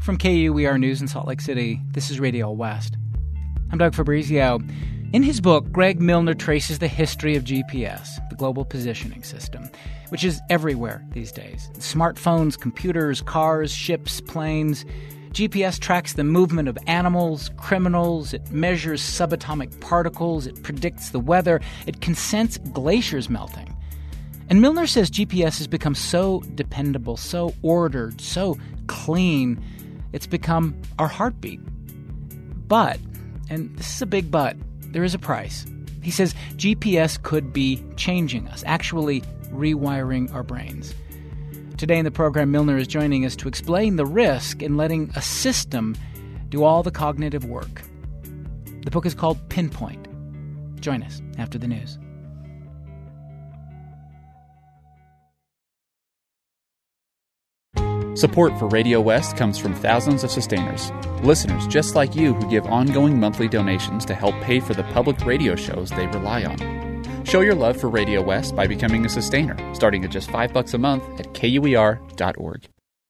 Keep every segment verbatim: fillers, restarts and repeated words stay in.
From K U E R News in Salt Lake City, this is Radio West. I'm Doug Fabrizio. In his book, Greg Milner traces the history of G P S, the global positioning system, which is everywhere these days. Smartphones, computers, cars, ships, planes. G P S tracks the movement of animals, criminals. It measures subatomic particles. It predicts the weather. It can sense glaciers melting. And Milner says G P S has become so dependable, so ordered, so clean, it's become our heartbeat. But, and this is a big but, there is a price. He says G P S could be changing us, actually rewiring our brains. Today in the program, Milner is joining us to explain the risk in letting a system do all the cognitive work. The book is called Pinpoint. Join us after the news. Support for Radio West comes from thousands of sustainers, listeners just like you who give ongoing monthly donations to help pay for the public radio shows they rely on. Show your love for Radio West by becoming a sustainer, starting at just five bucks a month at K U E R dot org.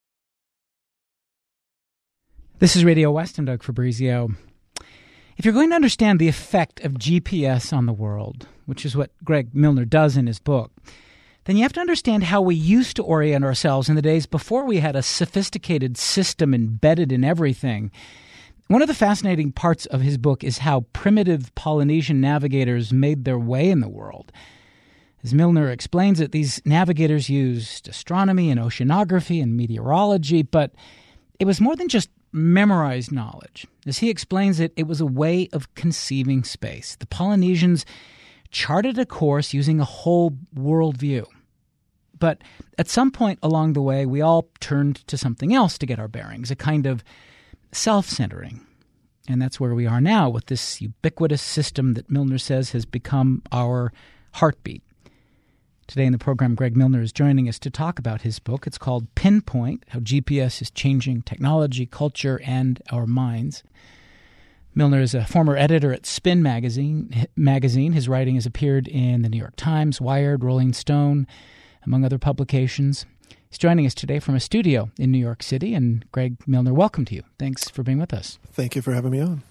This is Radio West. I'm Doug Fabrizio. If you're going to understand the effect of G P S on the world, which is what Greg Milner does in his book, then you have to understand how we used to orient ourselves in the days before we had a sophisticated system embedded in everything. One of the fascinating parts of his book is how primitive Polynesian navigators made their way in the world. As Milner explains it, these navigators used astronomy and oceanography and meteorology, but it was more than just memorized knowledge. As he explains it, it was a way of conceiving space. The Polynesians charted a course using a whole worldview. But at some point along the way, we all turned to something else to get our bearings, a kind of self-centering. And that's where we are now with this ubiquitous system that Milner says has become our heartbeat. Today in the program, Greg Milner is joining us to talk about his book. It's called Pinpoint, How G P S is Changing Technology, Culture, and Our Minds. Milner is a former editor at Spin magazine. magazine. His writing has appeared in the New York Times, Wired, Rolling Stone, among other publications. He's joining us today from a studio in New York City. And Greg Milner, welcome to you. Thanks for being with us. Thank you for having me on.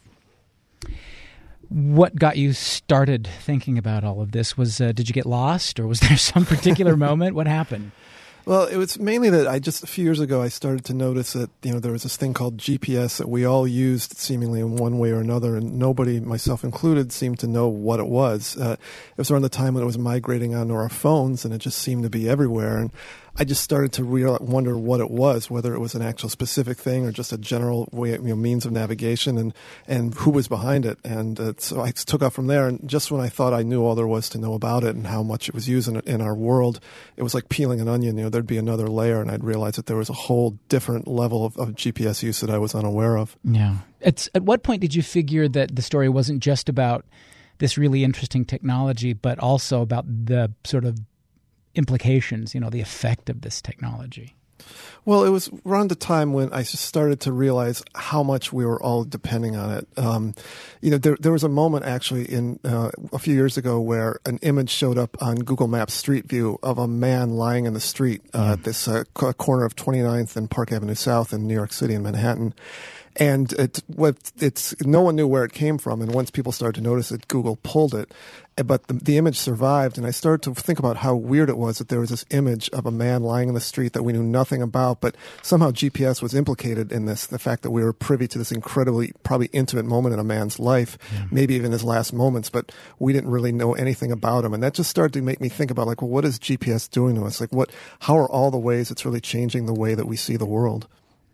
What got you started thinking about all of this? Was uh, did you get lost, or was there some particular moment? What happened? Well, it was mainly that I just, a few years ago, I started to notice that, you know, there was this thing called G P S that we all used seemingly in one way or another, and nobody, myself included, seemed to know what it was. Uh, it was around the time when it was migrating onto our phones, and it just seemed to be everywhere. And I just started to real, wonder what it was, whether it was an actual specific thing or just a general way, you know, means of navigation, and, and who was behind it. And uh, so I took off from there. And just when I thought I knew all there was to know about it and how much it was used in, in our world, it was like peeling an onion. You know, there'd be another layer, and I'd realize that there was a whole different level of, of G P S use that I was unaware of. Yeah. It's, at what point did you figure that the story wasn't just about this really interesting technology, but also about the sort of implications, you know, the effect of this technology? Well, it was around the time when I just started to realize how much we were all depending on it. Um, you know, there, there was a moment actually in uh, a few years ago where an image showed up on Google Maps Street View of a man lying in the street uh, yeah. at this uh, corner of twenty-ninth and Park Avenue South in New York City in Manhattan. And it, what it's no one knew where it came from. And once people started to notice it, Google pulled it. But the, the image survived. And I started to think about how weird it was that there was this image of a man lying in the street that we knew nothing about. But somehow G P S was implicated in this, the fact that we were privy to this incredibly, probably intimate moment in a man's life, yeah. maybe even his last moments. But we didn't really know anything about him. And that just started to make me think about, like, well, what is G P S doing to us? Like, what? How are all the ways it's really changing the way that we see the world?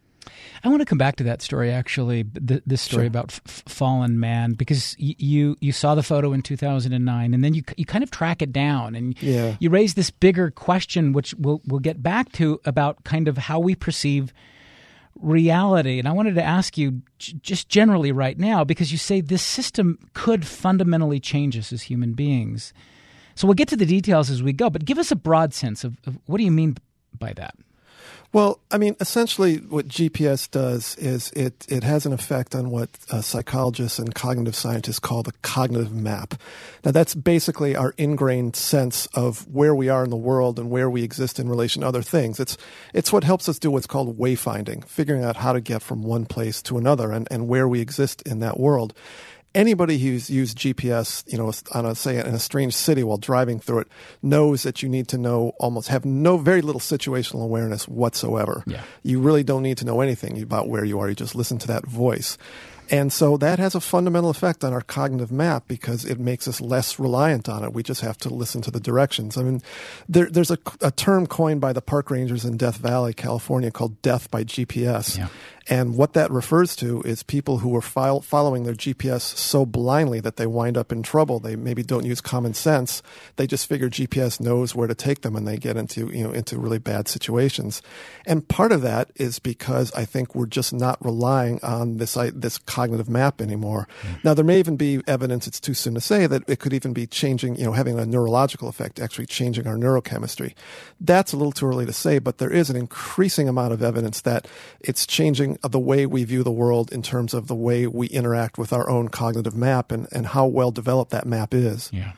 I want to come back to that story, actually, th- this story sure. about f- Fallen Man, because y- you you saw the photo in two thousand nine, and then you you kind of track it down, and yeah. you raise this bigger question, which we'll, we'll get back to, about kind of how we perceive reality. And I wanted to ask you j- just generally right now, because you say this system could fundamentally change us as human beings. So we'll get to the details as we go, but give us a broad sense of, of what do you mean by that? Well, I mean, essentially what G P S does is it, it has an effect on what uh, psychologists and cognitive scientists call the cognitive map. Now, that's basically our ingrained sense of where we are in the world and where we exist in relation to other things. It's it's what helps us do what's called wayfinding, figuring out how to get from one place to another and, and where we exist in that world. Anybody who's used G P S, you know, on a, say in a strange city while driving through it knows that you need to know almost have no very little situational awareness whatsoever. Yeah. You really don't need to know anything about where you are. You just listen to that voice. And so that has a fundamental effect on our cognitive map because it makes us less reliant on it. We just have to listen to the directions. I mean, there, there's a, a term coined by the park rangers in Death Valley, California, called death by G P S. Yeah. And what that refers to is people who are file, following their G P S so blindly that they wind up in trouble. They maybe don't use common sense. They just figure G P S knows where to take them, and they get into you know into really bad situations. And part of that is because I think we're just not relying on this this cognitive map anymore. Mm-hmm. Now, there may even be evidence, it's too soon to say, that it could even be changing, you know, having a neurological effect, actually changing our neurochemistry. That's a little too early to say, but there is an increasing amount of evidence that it's changing the way we view the world in terms of the way we interact with our own cognitive map and, and how well developed that map is. Yeah.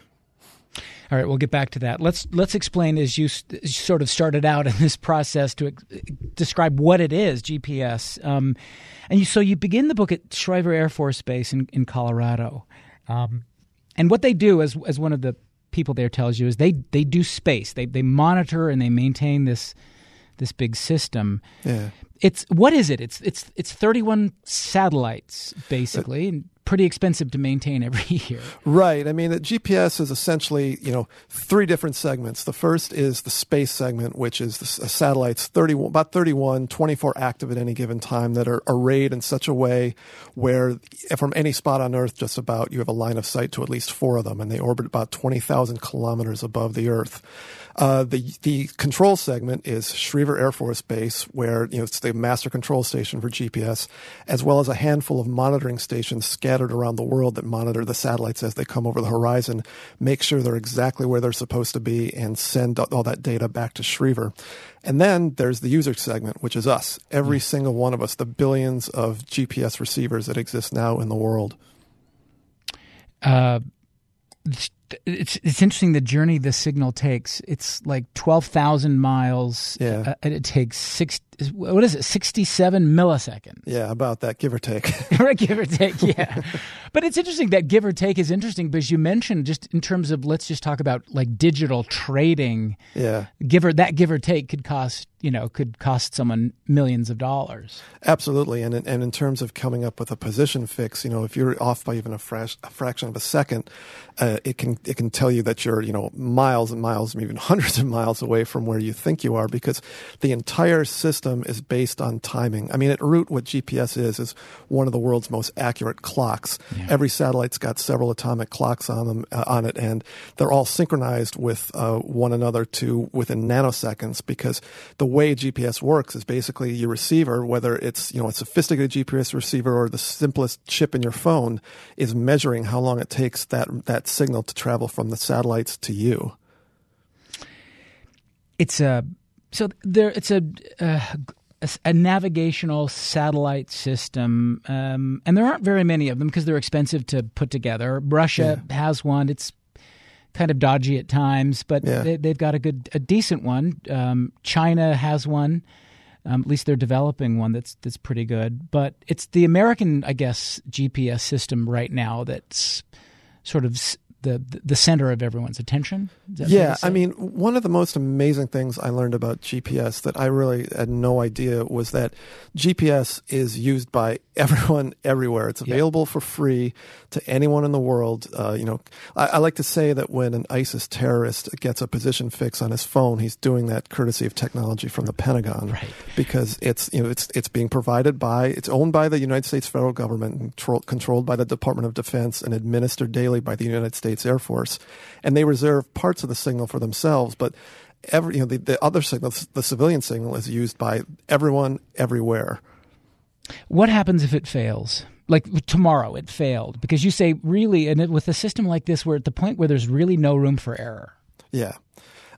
All right, we'll get back to that. Let's let's explain, as you st- sort of started out in this process, to ex- describe what it is, G P S. Um, and you, so you begin the book at Schriever Air Force Base in, in Colorado. Um, and what they do, as as one of the people there tells you, is they, they do space. They they monitor and they maintain this this big system. Yeah. It's what is it? It's it's it's thirty-one satellites basically, and pretty expensive to maintain every year. Right. I mean, the G P S is essentially, you know, three different segments. The first is the space segment, which is the satellites, thirty, about thirty-one, twenty-four active at any given time, that are arrayed in such a way where from any spot on Earth, just about, you have a line of sight to at least four of them, and they orbit about twenty thousand kilometers above the Earth. Uh, the the control segment is Schriever Air Force Base, where you know it's the master control station for G P S, as well as a handful of monitoring stations scattered around the world that monitor the satellites as they come over the horizon, make sure they're exactly where they're supposed to be, and send all that data back to Schriever. And then there's the user segment, which is us, every mm-hmm. single one of us, the billions of G P S receivers that exist now in the world. Uh, It's it's interesting the journey the signal takes. It's like twelve thousand miles. Yeah. Uh, and it takes six. What is it? Sixty-seven milliseconds. Yeah, about that, give or take. Right, give or take. Yeah, but it's interesting that give or take is interesting because you mentioned, just in terms of, let's just talk about like digital trading. Yeah. Give or that give or take could cost you know could cost someone millions of dollars. Absolutely, and in, and in terms of coming up with a position fix, you know, if you're off by even a, frash, a fraction of a second, uh, it can it can tell you that you're you know miles and miles, maybe even hundreds of miles away from where you think you are, because the entire system is based on timing. I mean, at root, what G P S is is one of the world's most accurate clocks. Yeah. Every satellite's got several atomic clocks on them uh, on it, and they're all synchronized with uh, one another to within nanoseconds. Because the way G P S works is basically your receiver, whether it's you know a sophisticated G P S receiver or the simplest chip in your phone, is measuring how long it takes that that signal to travel from the satellites to you. It's a so there. It's a a, a navigational satellite system, um, and there aren't very many of them because they're expensive to put together. Russia yeah. has one. It's kind of dodgy at times, but yeah. they, they've got a good, a decent one. Um, China has one. Um, at least they're developing one that's that's pretty good. But it's the American, I guess, G P S system right now that's sort of the the center of everyone's attention. Yeah, I mean, one of the most amazing things I learned about G P S that I really had no idea was that G P S is used by everyone everywhere. It's available yeah. for free to anyone in the world. Uh, you know, I, I like to say that when an ISIS terrorist gets a position fix on his phone, he's doing that courtesy of technology from the Pentagon, right. because it's you know it's it's being provided by, it's owned by the United States federal government, control, controlled by the Department of Defense, and administered daily by the United States Air Force, and they reserve parts of the signal for themselves, but every you know the, the other signal, the civilian signal, is used by everyone everywhere. What happens if it fails? Like tomorrow, it failed because you say really, and it, with a system like this, we're at the point where there's really no room for error. Yeah.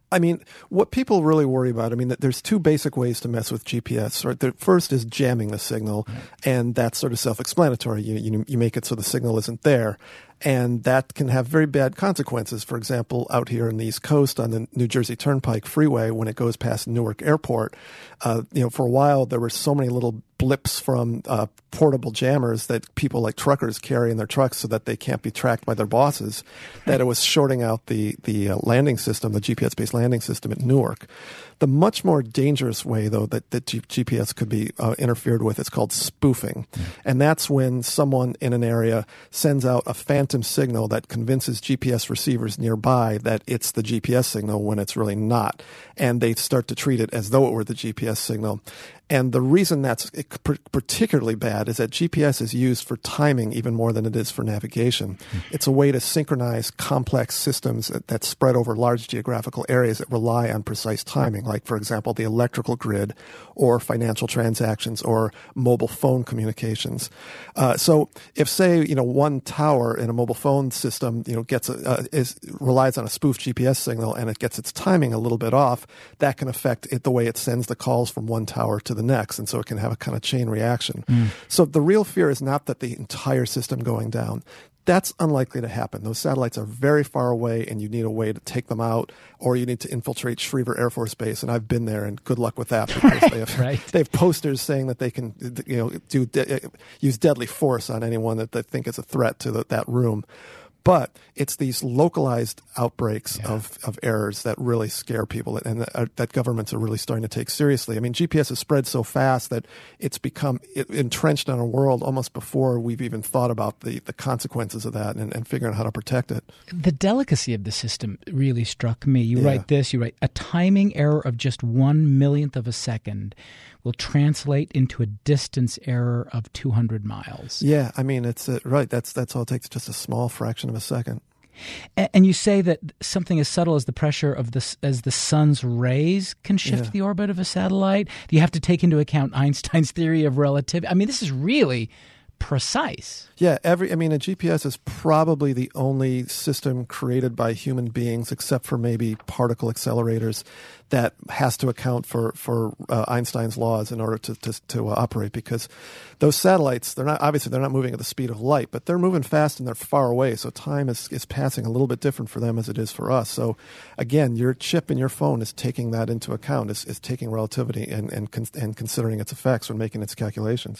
I mean, what people really worry about, I mean, there's two basic ways to mess with G P S. Right? The first is jamming the signal, and that's sort of self-explanatory. You, you, you make it so the signal isn't there, and that can have very bad consequences. For example, out here on the East Coast on the New Jersey Turnpike Freeway, when it goes past Newark Airport, uh, you know, for a while there were so many little blips from uh, portable jammers that people like truckers carry in their trucks so that they can't be tracked by their bosses, that it was shorting out the the uh, landing system, the G P S-based landing system at Newark. The much more dangerous way, though, that, that G- GPS could be uh, interfered with is called spoofing. Mm. And that's when someone in an area sends out a phantom signal that convinces G P S receivers nearby that it's the G P S signal when it's really not. And they start to treat it as though it were the G P S signal. And the reason that's particularly bad is that G P S is used for timing even more than it is for navigation. Mm. It's a way to synchronize complex systems that, that spread over large geographical areas that rely on precise timing, like, for example, the electrical grid or financial transactions or mobile phone communications. Uh, so if, say, you know, one tower in a mobile phone system, you know, gets a, uh, is relies on a spoofed G P S signal and it gets its timing a little bit off, that can affect it the way it sends the calls from one tower to the next, and so it can have a kind of chain reaction. Mm. So the real fear is not that the entire system going down. That's unlikely to happen. Those satellites are very far away, and you need a way to take them out, or you need to infiltrate Schriever Air Force Base, and I've been there, and good luck with that, because they have right. they have posters saying that they can, you know, do de- use deadly force on anyone that they think is a threat to the, that room. But it's these localized outbreaks yeah. of, of errors that really scare people, and that, that governments are really starting to take seriously. I mean, G P S has spread so fast that it's become entrenched in our world almost before we've even thought about the, the consequences of that and, and figuring out how to protect it. The delicacy of the system really struck me. You yeah. write this, you write, a timing error of just one millionth of a second will translate into a distance error of two hundred miles. Yeah, I mean, it's uh, right. That's that's all it takes, just a small fraction of a second. And, and you say that something as subtle as the pressure of the as the sun's rays can shift yeah. the orbit of a satellite. You have to take into account Einstein's theory of relativity. I mean, this is really precise. Yeah, every I mean, a G P S is probably the only system created by human beings, except for maybe particle accelerators, that has to account for for uh, Einstein's laws in order to to, to uh, operate. Because those satellites, they're not obviously they're not moving at the speed of light, but they're moving fast and they're far away. So time is is passing a little bit different for them as it is for us. So again, your chip in your phone is taking that into account, is is taking relativity and and con- and considering its effects when making its calculations.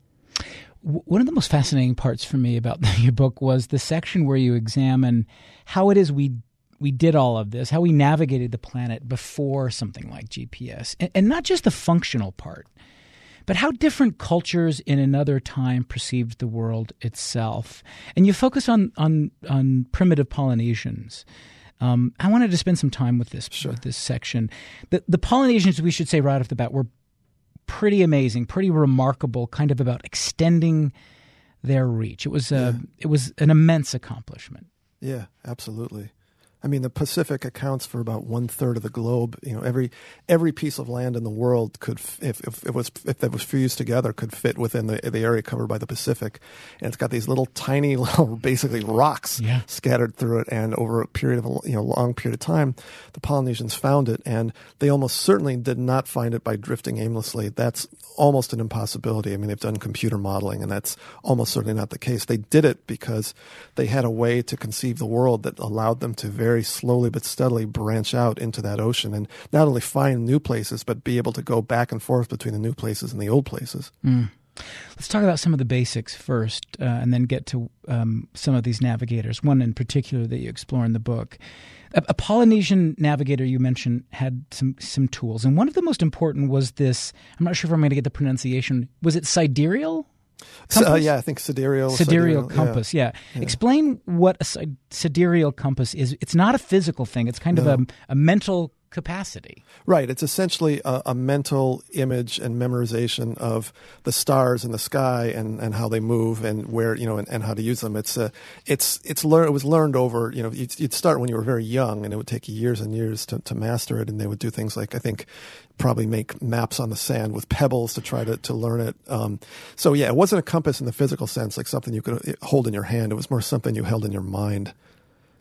One of the most fascinating parts for me about your book was the section where you examine how it is we we did all of this, how we navigated the planet before something like G P S, and, and not just the functional part, but how different cultures in another time perceived the world itself. And you focus on on, on primitive Polynesians. Um, I wanted to spend some time with this sure. with this section. The, the Polynesians, we should say right off the bat, were pretty amazing, pretty remarkable, kind of about extending their reach. It was a, yeah. it was an immense accomplishment. Yeah, absolutely. I mean, the Pacific accounts for about one third of the globe. You know, every every piece of land in the world could, if if it was if that was fused together, could fit within the the area covered by the Pacific. And it's got these little tiny, little basically rocks yeah. scattered through it. And over a period of a you know long period of time, the Polynesians found it, and they almost certainly did not find it by drifting aimlessly. That's almost an impossibility. I mean, they've done computer modeling, and that's almost certainly not the case. They did it because they had a way to conceive the world that allowed them to very slowly but steadily branch out into that ocean and not only find new places, but be able to go back and forth between the new places and the old places. Mm. Let's talk about some of the basics first, uh, and then get to um, some of these navigators, one in particular that you explore in the book. A, a Polynesian navigator you mentioned had some, some tools, and one of the most important was this, I'm not sure if I'm going to get the pronunciation, was it sidereal? Uh, yeah, I think sidereal. Sidereal, sidereal compass, yeah. Yeah. yeah. Explain what a sidereal compass is. It's not a physical thing. It's kind no. of a, a mental capacity. Right. It's essentially a, a mental image and memorization of the stars in the sky and, and how they move and where, you know, and, and how to use them. It's a, it's, it's learned, it was learned over, you know, you'd, you'd start when you were very young, and it would take years and years to, to master it. And they would do things like, I think, probably make maps on the sand with pebbles to try to, to learn it. Um, so yeah, it wasn't a compass in the physical sense, like something you could hold in your hand. It was more something you held in your mind.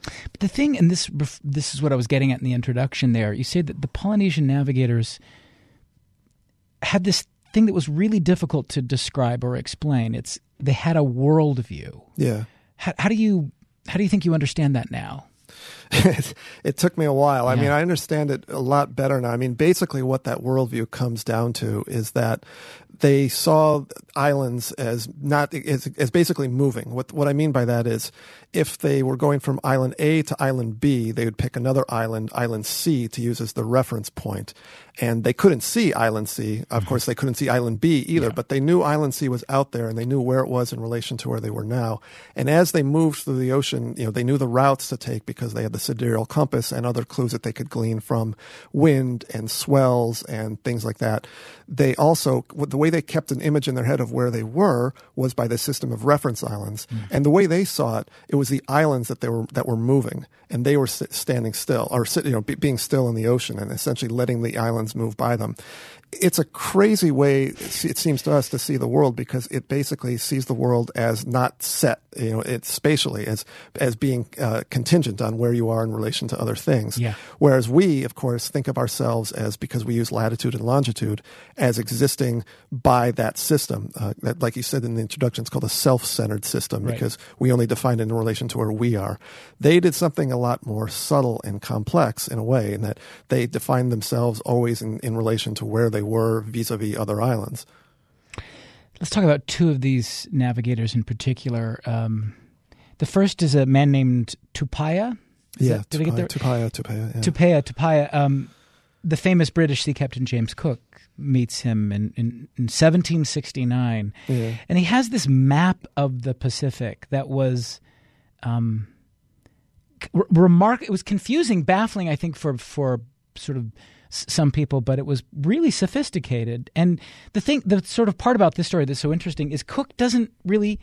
But the thing, and this this is what I was getting at in the introduction there, you say that the Polynesian navigators had this thing that was really difficult to describe or explain. It's they had a worldview. Yeah. How, how do you how do you think you understand that now? it, it took me a while. I Yeah. mean, I understand it a lot better now. I mean, basically what that worldview comes down to is that they saw islands as not as, as basically moving. What what I mean by that is, if they were going from island A to island B, they would pick another island, island C, to use as the reference point. And they couldn't see island C. Of mm-hmm. course, they couldn't see island B either, yeah. but they knew island C was out there, and they knew where it was in relation to where they were now. And as they moved through the ocean, you know, they knew the routes to take because they had the sidereal compass and other clues that they could glean from wind and swells and things like that. They also, the way they kept an image in their head of where they were was by the system of reference islands. Mm. And the way they saw it, it was the islands that they were that were moving, and they were standing still, or you know, be, being still in the ocean, and essentially letting the islands move by them. It's a crazy way, it seems to us, to see the world, because it basically sees the world as not set, you know, it's spatially, as as being uh, contingent on where you are in relation to other things. Yeah. Whereas we, of course, think of ourselves as, because we use latitude and longitude, as existing by that system. Uh, that, like you said in the introduction, it's called a self-centered system, right. because we only define it in relation to where we are. They did something a lot more subtle and complex in a way, in that they defined themselves always in, in relation to where they were vis-a-vis other islands. Let's talk about two of these navigators in particular. Um, the first is a man named Tupaia. Is yeah, that, did I get there? Tupaia, Tupaia, yeah. Tupaia, Tupaia. Um, the famous British sea captain James Cook meets him in, in, in seventeen sixty-nine. Yeah. And he has this map of the Pacific that was um, re- remark. It was confusing, baffling, I think, for for sort of some people, but it was really sophisticated. And the thing, the sort of part about this story that's so interesting is Cook doesn't really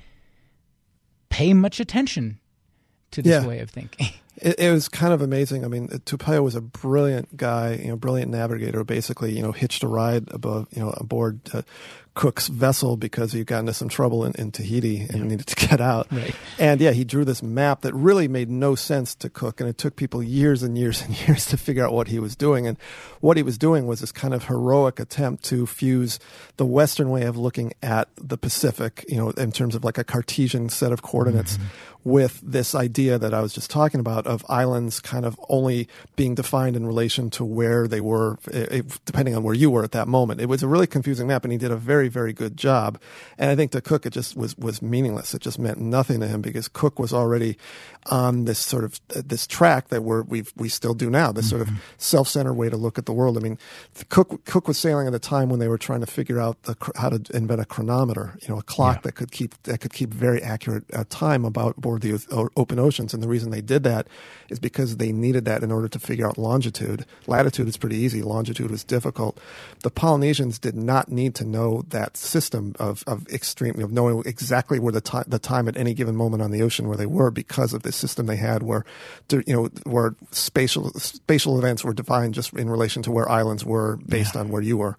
pay much attention to this yeah. way of thinking. It, it was kind of amazing. I mean, Tupaia was a brilliant guy, you know, brilliant navigator. Basically, you know, hitched a ride above, you know, aboard uh, Cook's vessel because he got into some trouble in, in Tahiti and yeah. needed to get out. Right. And yeah, he drew this map that really made no sense to Cook, and it took people years and years and years to figure out what he was doing. And what he was doing was this kind of heroic attempt to fuse the Western way of looking at the Pacific, you know, in terms of like a Cartesian set of coordinates, mm-hmm. with this idea that I was just talking about of islands kind of only being defined in relation to where they were, if, depending on where you were at that moment. It was a really confusing map, and he did a very, very good job. And I think to Cook, it just was, was meaningless. It just meant nothing to him, because Cook was already on this sort of, uh, this track that we're, we've, we still do now, this mm-hmm. sort of self-centered way to look at the world. I mean, Cook, Cook was sailing at a time when they were trying to figure out the, how to invent a chronometer, you know, a clock yeah. that could keep, that could keep very accurate uh, time about aboard the open oceans. And the reason they did that is because they needed that in order to figure out longitude. Latitude is pretty easy. Longitude was difficult. The Polynesians did not need to know that system of, of extreme, of knowing exactly where the time, the time at any given moment on the ocean where they were, because of the system they had where, you know, where spatial, spatial events were defined just in relation to where islands were based yeah. on where you were.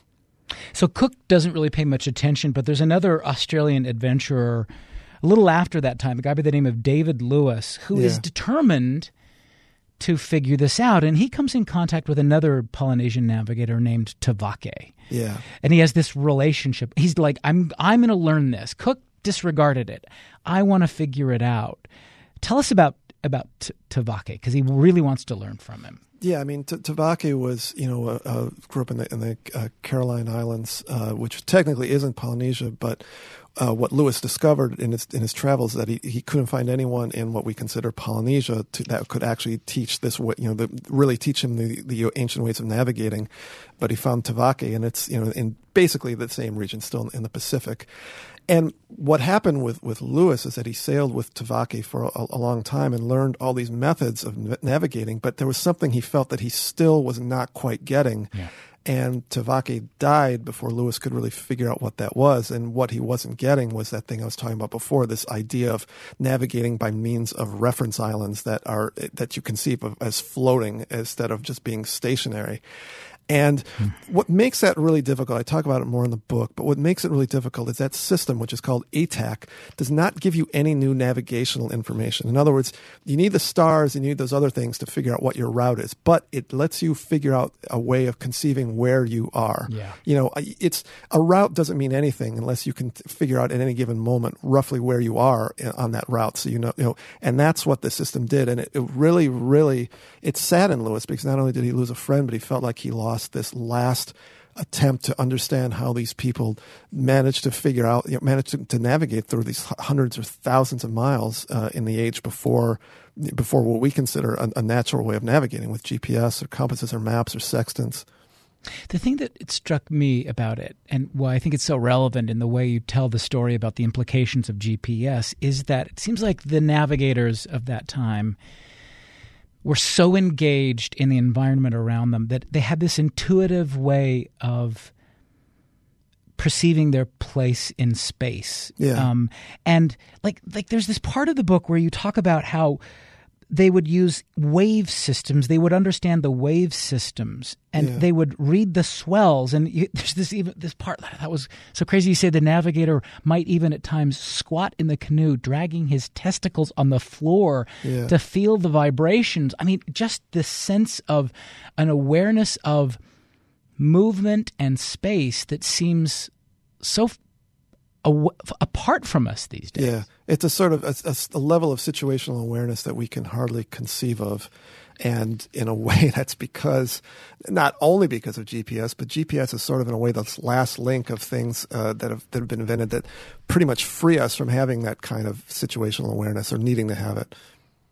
So Cook doesn't really pay much attention, but there's another Australian adventurer a little after that time, a guy by the name of David Lewis, who yeah. is determined to figure this out. And he comes in contact with another Polynesian navigator named Tavake. Yeah. And he has this relationship. He's like, I'm I'm going to learn this. Cook disregarded it. I want to figure it out. Tell us about, about T- Tavake, because he really wants to learn from him. Yeah, I mean, T- Tavake was, you know, uh, uh, grew up in the, in the uh, Caroline Islands, uh, which technically isn't Polynesia, but uh, what Lewis discovered in his in his travels that he, he couldn't find anyone in what we consider Polynesia to, that could actually teach this, you know, the, really teach him the, the ancient ways of navigating. But he found Tavake, and it's, you know, in basically the same region, still in the Pacific. And what happened with, with Lewis is that he sailed with Tavake for a, a long time and learned all these methods of navigating, but there was something he felt that he still was not quite getting. Yeah. And Tavake died before Lewis could really figure out what that was. And what he wasn't getting was that thing I was talking about before, this idea of navigating by means of reference islands that are that you conceive of as floating instead of just being stationary. And what makes that really difficult, I talk about it more in the book, but what makes it really difficult is that system, which is called A T A C, does not give you any new navigational information. In other words, you need the stars, you need those other things to figure out what your route is, but it lets you figure out a way of conceiving where you are. Yeah. You know, it's a route doesn't mean anything unless you can figure out at any given moment roughly where you are on that route. So, you know, you know, and that's what the system did. And it, it really, really, it saddened Lewis because not only did he lose a friend, but he felt like he lost this last attempt to understand how these people managed to figure out, you know, managed to, to navigate through these hundreds or thousands of miles uh, in the age before before what we consider a, a natural way of navigating with G P S or compasses or maps or sextants. The thing that it struck me about it, and why I think it's so relevant in the way you tell the story about the implications of G P S, is that it seems like the navigators of that time were so engaged in the environment around them that they had this intuitive way of perceiving their place in space. Yeah. Um, and like like there's this part of the book where you talk about how they would use wave systems. They would understand the wave systems, and Yeah. they would read the swells. And you, there's this even this part that was so crazy. You say the navigator might even at times squat in the canoe, dragging his testicles on the floor Yeah. to feel the vibrations. I mean, just this sense of an awareness of movement and space that seems so f- aw- apart from us these days. Yeah, it's a sort of a, a, a level of situational awareness that we can hardly conceive of. And in a way, that's because, not only because of G P S, but G P S is sort of in a way the last link of things uh, that have that have been invented that pretty much free us from having that kind of situational awareness or needing to have it.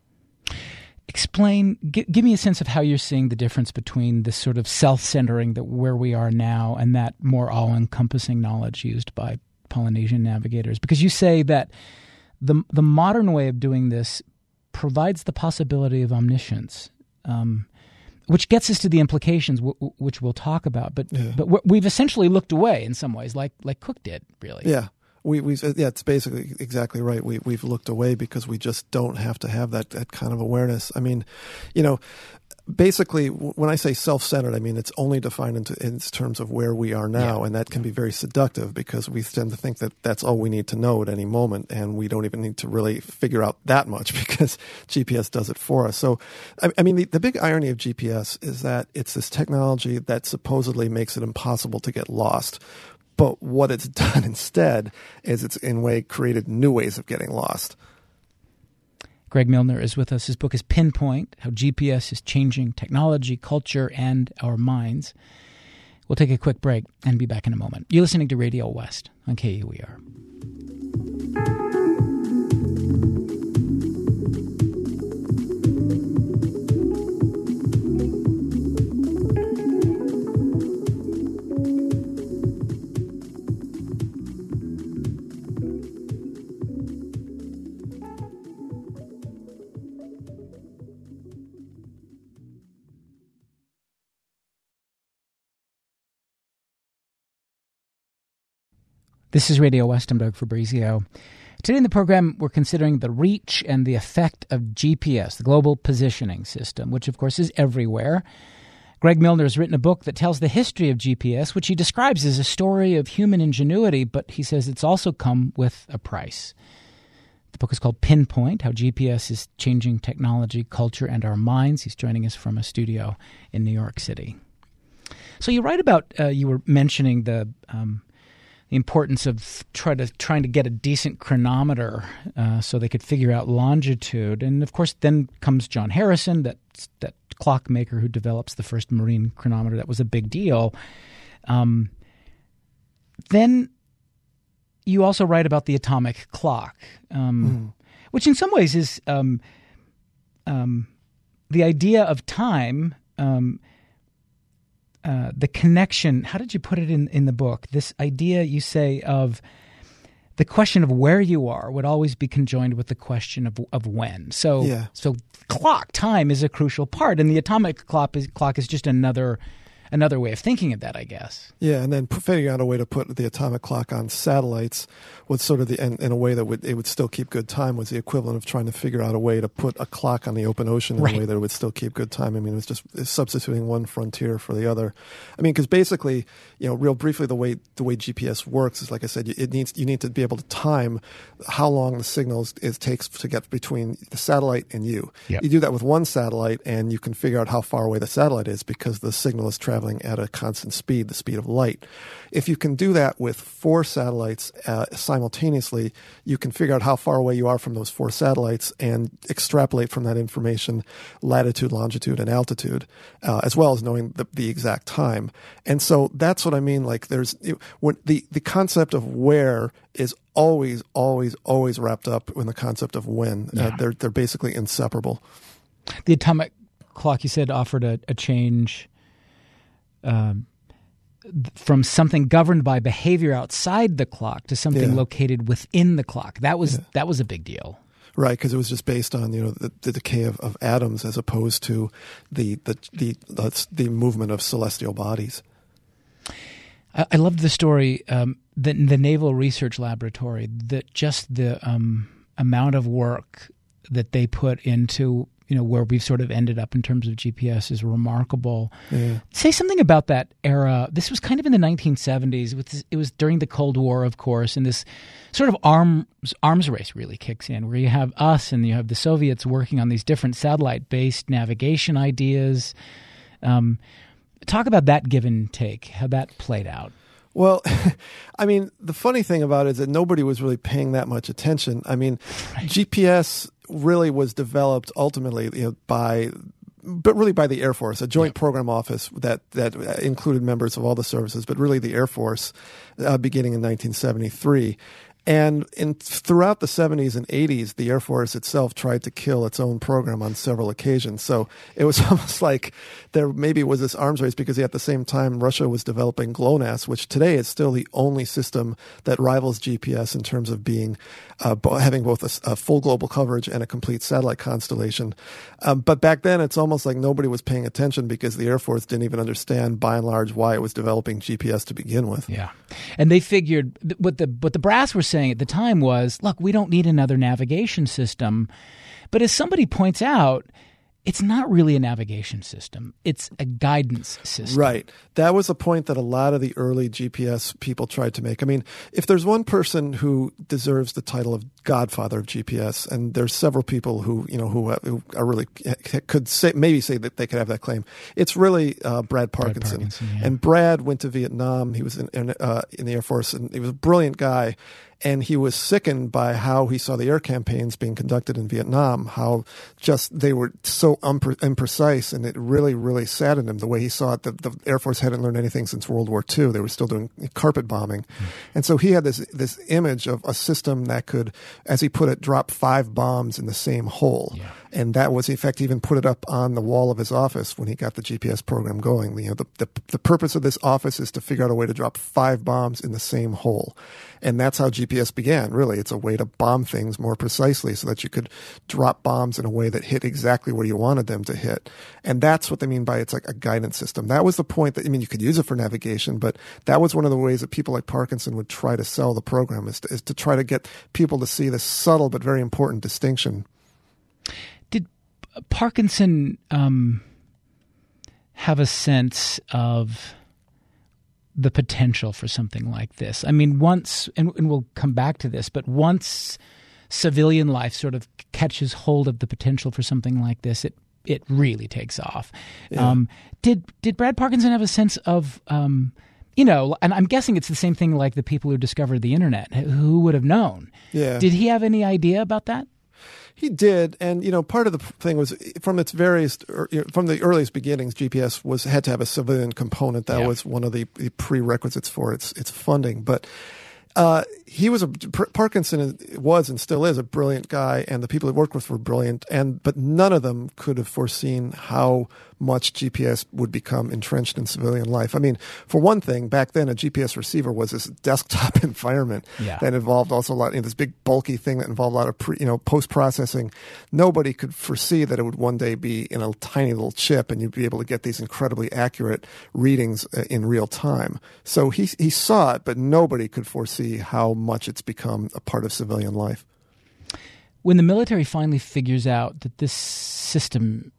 Explain, g- give me a sense of how you're seeing the difference between this sort of self-centering that where we are now and that more all-encompassing knowledge used by Polynesian navigators. Because you say that the the modern way of doing this provides the possibility of omniscience, um, which gets us to the implications, w- w- which we'll talk about. But Yeah. but we're, we've essentially looked away in some ways, like like Cook did, really. Yeah. We we yeah, it's basically exactly right. We we've looked away because we just don't have to have that that kind of awareness. I mean, you know, basically when I say self-centered, I mean it's only defined into, in terms of where we are now, Yeah. and that can be very seductive because we tend to think that that's all we need to know at any moment, and we don't even need to really figure out that much because G P S does it for us. So, I, I mean, the, the big irony of G P S is that it's this technology that supposedly makes it impossible to get lost. But what it's done instead is it's in a way created new ways of getting lost. Greg Milner is with us. His book is Pinpoint, How G P S is Changing Technology, Culture, and Our Minds. We'll take a quick break and be back in a moment. You're listening to Radio West on K U E R. This is Radio West. I'm Doug Fabrizio. Today in the program, we're considering the reach and the effect of G P S, the Global Positioning System, which, of course, is everywhere. Greg Milner has written a book that tells the history of G P S, which he describes as a story of human ingenuity, but he says it's also come with a price. The book is called Pinpoint, How G P S is Changing Technology, Culture, and Our Minds. He's joining us from a studio in New York City. So you write about, uh, you were mentioning the... Um, the importance of try to, trying to get a decent chronometer uh, so they could figure out longitude. And, of course, then comes John Harrison, that that clockmaker who develops the first marine chronometer. That was a big deal. Um, then you also write about the atomic clock, um, mm. which in some ways is um, um, the idea of time um, – Uh, the connection, how did you put it in, in the book? This idea, you say, of the question of where you are would always be conjoined with the question of of when. So, yeah. so clock, time is a crucial part, and the atomic clock is, clock is just another another way of thinking of that, I guess. Yeah, and then figuring out a way to put the atomic clock on satellites was sort of the in, in a way that would it would still keep good time was the equivalent of trying to figure out a way to put a clock on the open ocean in right. a way that it would still keep good time. I mean, it was just substituting one frontier for the other. I mean, because basically, you know, real briefly, the way the way G P S works is, like I said, it needs you need to be able to time how long the signals it takes to get between the satellite and you. Yep. You do that with one satellite, and you can figure out how far away the satellite is because the signal is traveling at a constant speed, the speed of light. If you can do that with four satellites uh, simultaneously, you can figure out how far away you are from those four satellites and extrapolate from that information latitude, longitude, and altitude, uh, as well as knowing the, the exact time. And so that's what I mean. Like, there's when the the concept of where is always, always, always wrapped up in the concept of when. Yeah. Uh, they're they're basically inseparable. The atomic clock, you said, offered a, a change um, from something governed by behavior outside the clock to something Yeah. located within the clock. That was Yeah. that was a big deal. Right, because it was just based on, you know, the, the decay of, of atoms as opposed to the the, the the the movement of celestial bodies. I, I loved the story, um, the, the Naval Research Laboratory, that just the um, amount of work that they put into, you know, where we've sort of ended up in terms of G P S is remarkable. Yeah. Say something about that era. This was kind of in the nineteen seventies. It was during the Cold War, of course, and this sort of arms arms race really kicks in, where you have us and you have the Soviets working on these different satellite-based navigation ideas. Um, talk about that give and take, how that played out. Well, I mean, the funny thing about it is that nobody was really paying that much attention. I mean, right. G P S really was developed ultimately, you know, by, but really by the Air Force, a joint yeah. program office that that included members of all the services, but really the Air Force, uh, beginning in nineteen seventy-three. And in, throughout the seventies and eighties, the Air Force itself tried to kill its own program on several occasions. So it was almost like there maybe was this arms race because at the same time, Russia was developing GLONASS, which today is still the only system that rivals G P S in terms of being uh, having both a, a full global coverage and a complete satellite constellation. Um, but back then, it's almost like nobody was paying attention because the Air Force didn't even understand, by and large, why it was developing G P S to begin with. Yeah, and they figured what the what the brass were saying at the time was, look, we don't need another navigation system. But as somebody points out, it's not really a navigation system. It's a guidance system. Right. That was a point that a lot of the early G P S people tried to make. I mean, if there's one person who deserves the title of godfather of G P S, and there's several people who, you know, who, who are really could say, maybe say that they could have that claim, it's really uh, Brad Parkinson. Brad Parkinson yeah. And Brad went to Vietnam. He was in, in, uh, in the Air Force, and he was a brilliant guy. And he was sickened by how he saw the air campaigns being conducted in Vietnam, how just they were so unpre- imprecise, and it really, really saddened him the way he saw it. The, the Air Force hadn't learned anything since World War Two. They were still doing carpet bombing. Mm. And so he had this this image of a system that could, as he put it, drop five bombs in the same hole. Yeah. And that was, in fact, he even put it up on the wall of his office when he got the G P S program going. You know, the, the, the purpose of this office is to figure out a way to drop five bombs in the same hole. And that's how G P S began, really. It's a way to bomb things more precisely so that you could drop bombs in a way that hit exactly where you wanted them to hit. And that's what they mean by it's like a guidance system. That was the point that, I mean, you could use it for navigation, but that was one of the ways that people like Parkinson would try to sell the program, is to, is to try to get people to see this subtle but very important distinction. Did Parkinson um, have a sense of the potential for something like this? I mean, once, and, and we'll come back to this, but once civilian life sort of catches hold of the potential for something like this, it it really takes off. Yeah. Um, did did Brad Parkinson have a sense of, um, you know, and I'm guessing it's the same thing like the people who discovered the internet, who would have known? Yeah. Did he have any idea about that? He did, and you know, part of the thing was from its various, from the earliest beginnings, G P S was had to have a civilian component. That yeah. was one of the prerequisites for its its funding. But Uh, he was a Parkinson was and still is a brilliant guy, and the people he worked with were brilliant. And but none of them could have foreseen how much G P S would become entrenched in civilian life. I mean, for one thing, back then a G P S receiver was this desktop environment yeah. that involved also a lot, you know, this big bulky thing that involved a lot of pre, you know post processing. Nobody could foresee that it would one day be in a tiny little chip, and you'd be able to get these incredibly accurate readings in real time. So he he saw it, but nobody could foresee how much it's become a part of civilian life. When the military finally figures out that this system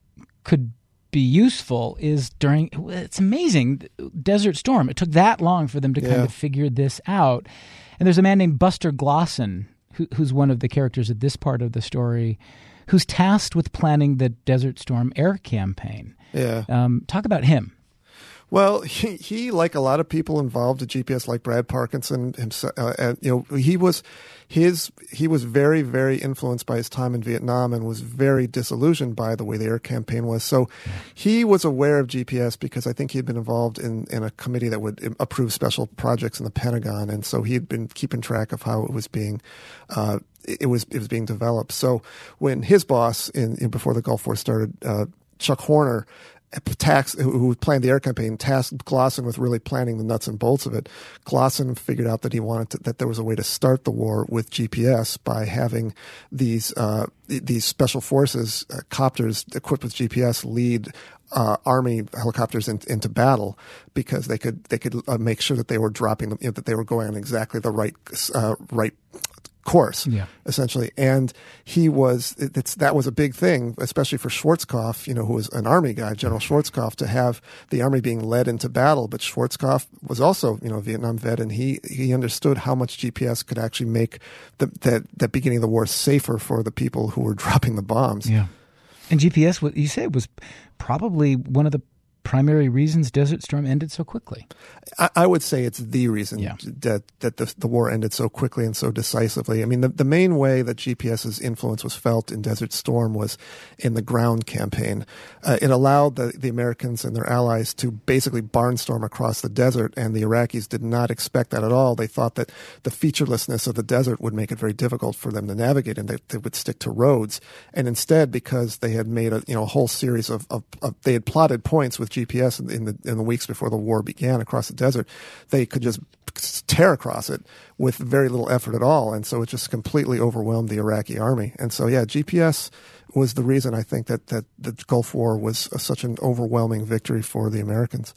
could be useful is during, it's amazing, Desert Storm. It took that long for them to yeah. kind of figure this out. And there's a man named Buster Glosson, who, who's one of the characters at this part of the story, who's tasked with planning the Desert Storm air campaign. Yeah. Um, talk about him. Well, he, he, like a lot of people involved in G P S, like Brad Parkinson himself, uh, and, you know, he was his he was very, very influenced by his time in Vietnam and was very disillusioned by the way the air campaign was. So he was aware of G P S because I think he had been involved in, in a committee that would approve special projects in the Pentagon, and so he had been keeping track of how it was being uh, it was it was being developed. So when his boss in, in before the Gulf War started, uh, Chuck Horner, Tax, who planned the air campaign, tasked Glosson with really planning the nuts and bolts of it. Glosson figured out that he wanted to, that there was a way to start the war with G P S by having these uh, these special forces uh, copters equipped with G P S lead uh, Army helicopters in, into battle, because they could they could uh, make sure that they were dropping them, you know, that they were going on exactly the right uh, right. course, yeah. essentially. And he was, it's, that was a big thing, especially for Schwarzkopf, you know, who was an Army guy, General Schwarzkopf, to have the Army being led into battle. But Schwarzkopf was also, you know, a Vietnam vet, and he, he understood how much G P S could actually make the, that, that beginning of the war safer for the people who were dropping the bombs. Yeah. And G P S, what you said, was probably one of the primary reasons Desert Storm ended so quickly. I, I would say it's the reason yeah. that that the, the war ended so quickly and so decisively. I mean, the, the main way that GPS's influence was felt in Desert Storm was in the ground campaign. Uh, it allowed the, the Americans and their allies to basically barnstorm across the desert, and the Iraqis did not expect that at all. They thought that the featurelessness of the desert would make it very difficult for them to navigate, and they, they would stick to roads. And instead, because they had made a you know a whole series of, of, of they had plotted points with G P S in the in the weeks before the war began across the desert, they could just tear across it with very little effort at all, and so it just completely overwhelmed the Iraqi army. And so, yeah, G P S was the reason I think that that the Gulf War was a, such an overwhelming victory for the Americans.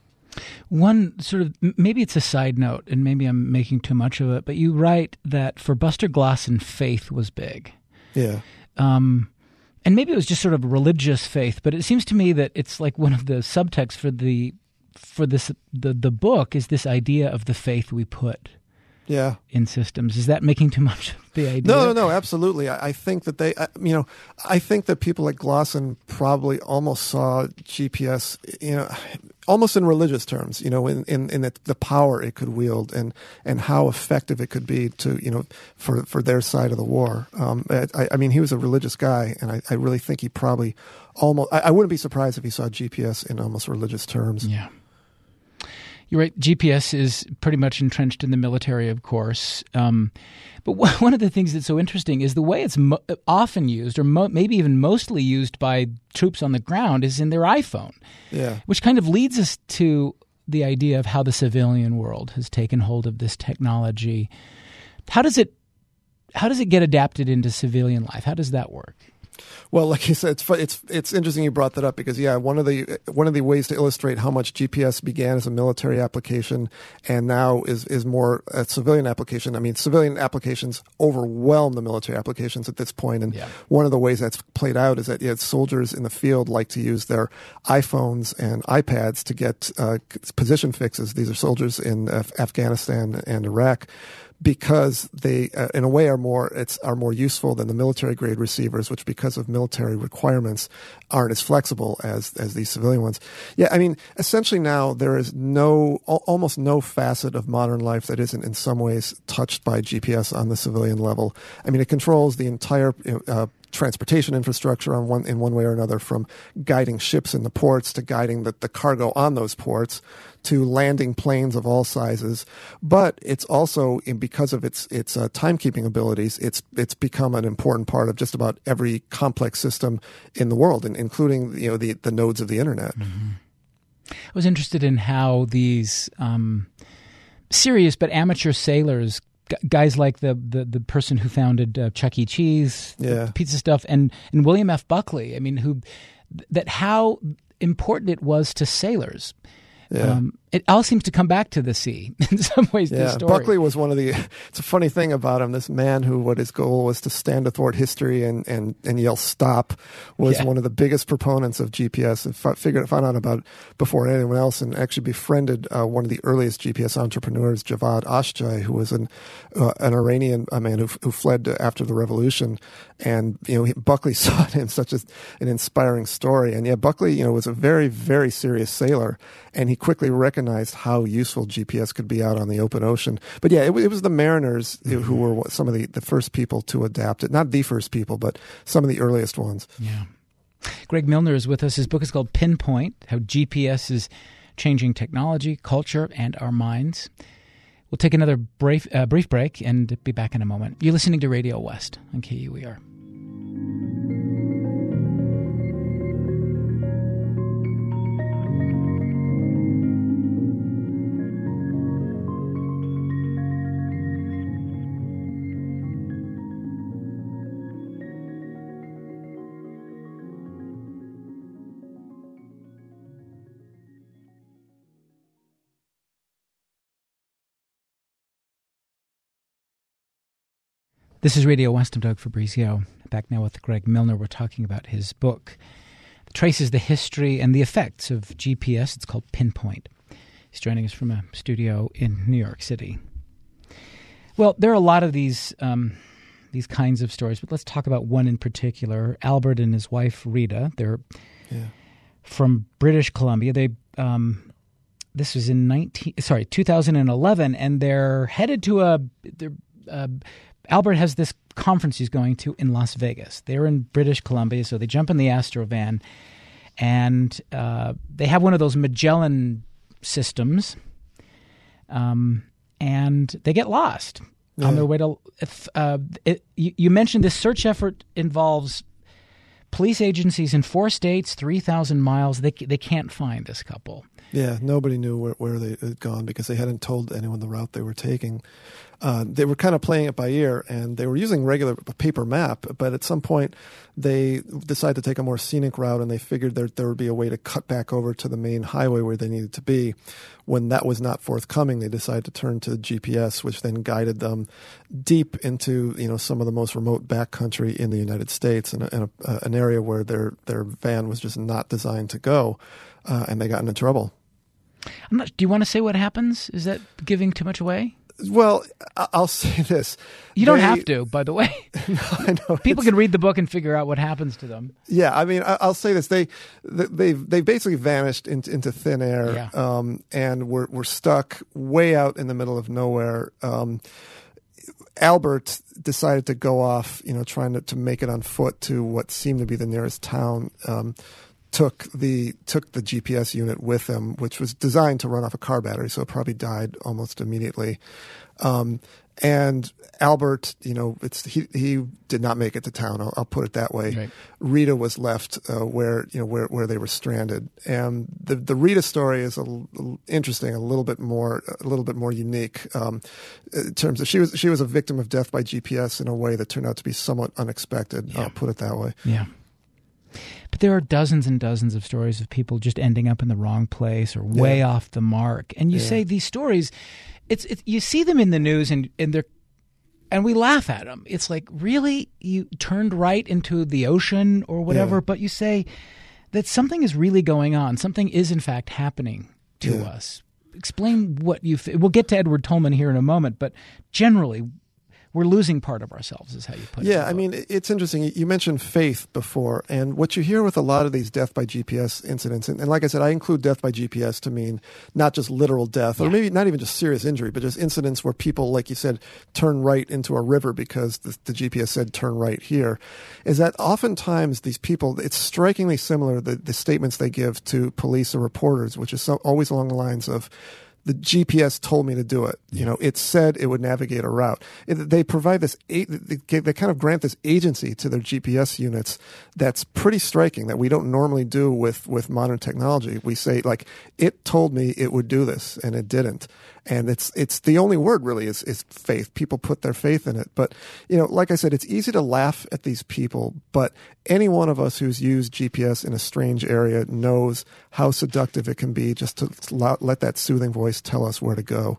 One sort of, maybe it's a side note, and maybe I'm making too much of it, but you write that for Buster Glosson, faith was big. Yeah. Um, And maybe it was just sort of religious faith, but it seems to me that it's like one of the subtexts for the for this the the book is this idea of the faith we put yeah. in systems. Is that making too much of the idea? No, no, no, absolutely. I, I think that they, I, you know, I think that people like Glosson probably almost saw G P S, you know, almost in religious terms, you know, in, in, in the, the power it could wield and, and how effective it could be to, you know, for, for their side of the war. Um, I, I mean, he was a religious guy, and I, I really think he probably almost, I, I wouldn't be surprised if he saw G P S in almost religious terms. Yeah. You're right. G P S is pretty much entrenched in the military, of course. Um, but one of the things that's so interesting is the way it's mo- often used, or mo- maybe even mostly used by troops on the ground, is in their iPhone. Yeah. Which kind of leads us to the idea of how the civilian world has taken hold of this technology. How does it how does it get adapted into civilian life? How does that work? Well, like you said, it's it's it's interesting you brought that up, because yeah, one of the one of the ways to illustrate how much G P S began as a military application and now is is more a civilian application. I mean, civilian applications overwhelm the military applications at this point, and yeah. one of the ways that's played out is that yeah, soldiers in the field like to use their iPhones and iPads to get uh, position fixes. These are soldiers in Af- Afghanistan and Iraq, because they, uh, in a way, are more it's are more useful than the military grade receivers, which, because of military requirements, aren't as flexible as as these civilian ones. Yeah, I mean, essentially now there is no al- almost no facet of modern life that isn't in some ways touched by G P S on the civilian level. I mean, it controls the entire you know, uh, transportation infrastructure on one in one way or another, from guiding ships in the ports to guiding the, the cargo on those ports to landing planes of all sizes. But it's also, in, because of its its uh, timekeeping abilities, it's it's become an important part of just about every complex system in the world, and including you know the the nodes of the internet. Mm-hmm. I was interested in how these um, serious but amateur sailors, g- guys like the, the, the person who founded uh, Chuck E. Cheese, yeah. the pizza stuff, and, and William F. Buckley, I mean, who that how important it was to sailors. Yeah. Um, it all seems to come back to the sea in some ways. Yeah, this story. Buckley was one of the. It's a funny thing about him. This man who, what his goal was to stand athwart history and and, and yell stop, was Yeah. one of the biggest proponents of G P S. And f- figured found out about it before anyone else, and actually befriended uh, one of the earliest G P S entrepreneurs, Javad Ashjai, who was an uh, an Iranian uh, man who who fled after the revolution. And you know, he, Buckley saw in him such a, an inspiring story. And yeah, Buckley, you know, was a very very serious sailor, and he quickly recognized how useful G P S could be out on the open ocean. But yeah, it, it was the mariners mm-hmm. who were some of the, the first people to adapt it. Not the first people, but some of the earliest ones. Yeah. Greg Milner is with us. His book is called Pinpoint, How G P S is Changing Technology, Culture, and Our Minds. We'll take another brief, uh, brief break and be back in a moment. You're listening to Radio West on K U E R. This is Radio West. I'm Doug Fabrizio. Back now with Greg Milner. We're talking about his book that traces the history and the effects of G P S. It's called Pinpoint. He's joining us from a studio in New York City. Well, there are a lot of these um, these kinds of stories, but let's talk about one in particular. Albert and his wife Rita. They're yeah. from British Columbia. They um, this was in nineteen sorry two thousand eleven, and they're headed to a they're. Uh, Albert has this conference he's going to in Las Vegas. They're in British Columbia, so they jump in the Astrovan, and uh, they have one of those Magellan systems, um, and they get lost yeah. on their way to. If, uh, it, you, you mentioned this search effort involves police agencies in four states, three thousand miles. They they can't find this couple. Yeah, nobody knew where, where they had gone because they hadn't told anyone the route they were taking. Uh, they were kind of playing it by ear, and they were using regular paper map, but at some point they decided to take a more scenic route, and they figured there, there would be a way to cut back over to the main highway where they needed to be. When that was not forthcoming, they decided to turn to G P S, which then guided them deep into you know some of the most remote backcountry in the United States, in, a, in a, uh, an area where their, their van was just not designed to go, uh, and they got into trouble. I'm not, do you want to say what happens? Is that giving too much away? Well, I'll say this. You don't they, have to, by the way. No, I know. People can read the book and figure out what happens to them. Yeah, I mean, I'll say this. They they they basically vanished into, into thin air, yeah. um, and were, were stuck way out in the middle of nowhere. Um, Albert decided to go off, you know, trying to, to make it on foot to what seemed to be the nearest town. Um, took the took the G P S unit with him, which was designed to run off a car battery, so it probably died almost immediately. Um, and Albert, you know, it's he he did not make it to town. I'll, I'll put it that way. Right. Rita was left uh, where you know where, where they were stranded, and the the Rita story is a little interesting, a little bit more a little bit more unique um, in terms of she was she was a victim of death by G P S in a way that turned out to be somewhat unexpected. Yeah. I'll put it that way. Yeah. But there are dozens and dozens of stories of people just ending up in the wrong place or way yeah. off the mark. And you yeah. say these stories, it's, it's you see them in the news and, and they're and we laugh at them. It's like, really? You turned right into the ocean or whatever, yeah. but you say that something is really going on. Something is in fact happening to yeah. us. Explain what you – we'll get to Edward Tolman here in a moment, but generally, we're losing part of ourselves, is how you put it. Yeah, I mean, it's interesting. You mentioned faith before, and what you hear with a lot of these death by G P S incidents, and, and like I said, I include death by G P S to mean not just literal death, or yeah. maybe not even just serious injury, but just incidents where people, like you said, turn right into a river because the, the G P S said turn right here, is that oftentimes these people, it's strikingly similar, the, the statements they give to police or reporters, which is so, always along the lines of, the G P S told me to do it. You know, it said it would navigate a route. It, they provide this, they, they kind of grant this agency to their G P S units that's pretty striking, that we don't normally do with, with modern technology. We say, like, it told me it would do this, and it didn't. And it's it's the only word really is, is faith. People put their faith in it. But, you know, like I said, it's easy to laugh at these people, but any one of us who's used G P S in a strange area knows how seductive it can be just to let that soothing voice tell us where to go.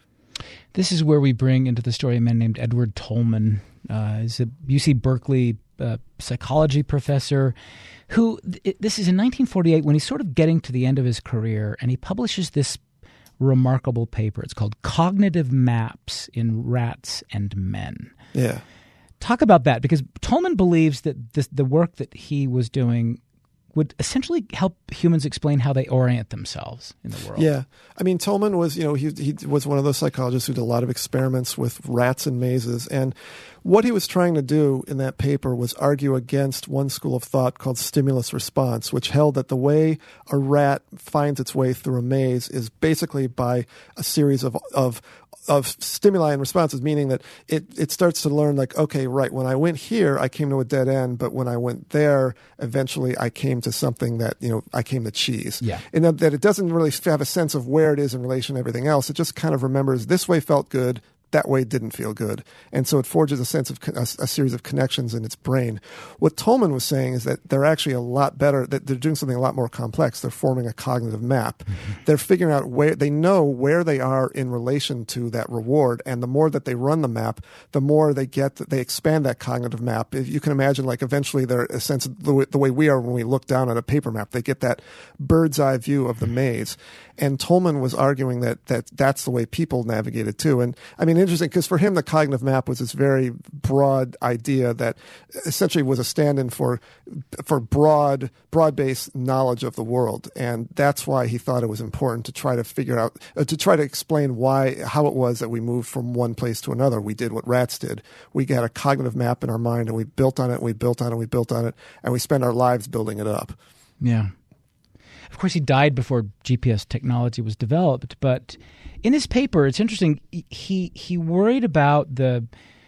This is where we bring into the story a man named Edward Tolman. Uh, he's a U C Berkeley uh, psychology professor who, it, this is in nineteen forty-eight when he's sort of getting to the end of his career, and he publishes this remarkable paper. It's called Cognitive Maps in Rats and Men. Yeah. Talk about that, because Tolman believes that this, the work that he was doing would essentially help humans explain how they orient themselves in the world. Yeah. I mean, Tolman was, you know, he he was one of those psychologists who did a lot of experiments with rats and mazes. And what he was trying to do in that paper was argue against one school of thought called stimulus response, which held that the way a rat finds its way through a maze is basically by a series of of of stimuli and responses, meaning that it, it starts to learn, like, okay, right, when I went here, I came to a dead end, but when I went there, eventually I came to something that, you know, I came to cheese. Yeah. And that, that it doesn't really have a sense of where it is in relation to everything else. It just kind of remembers this way felt good, that way didn't feel good. And so it forges a sense of a, a series of connections in its brain. What Tolman was saying is that they're actually a lot better, that they're doing something a lot more complex. They're forming a cognitive map. Mm-hmm. They're figuring out where, they know where they are in relation to that reward. And the more that they run the map, the more they get, they expand that cognitive map. If you can imagine, like, eventually they're a sense of the way, the way we are when we look down at a paper map, they get that bird's eye view of the maze. And Tolman was arguing that, that that's the way people navigate it too. And I mean, interesting, because for him, the cognitive map was this very broad idea that essentially was a stand-in for for broad, broad-based knowledge of the world. And that's why he thought it was important to try to figure out, uh, to try to explain why, how it was that we moved from one place to another. We did what rats did. We got a cognitive map in our mind, and we built on it, and we built on it, and we built on it, and we spend our lives building it up. Yeah. Of course, he died before G P S technology was developed, but in his paper, it's interesting, he he worried about the,